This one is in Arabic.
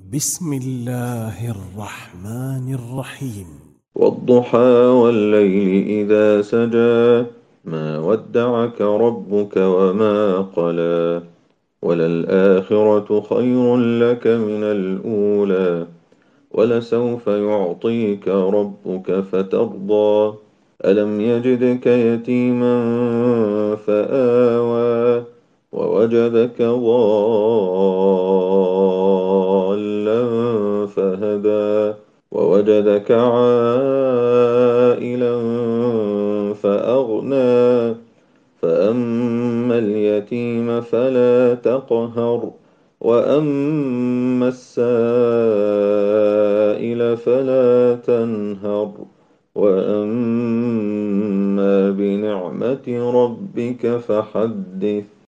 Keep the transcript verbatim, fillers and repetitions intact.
بسم الله الرحمن الرحيم. والضحى والليل إذا سجى ما ودعك ربك وما قلى وللآخرة خير لك من الأولى ولسوف يعطيك ربك فترضى ألم يجدك يتيما فآوى ووجدك ضالا فهدى ووجدك عائلا فأغنى فأما اليتيم فلا تقهر وأما السائل فلا تنهر وأما بنعمة ربك فحدث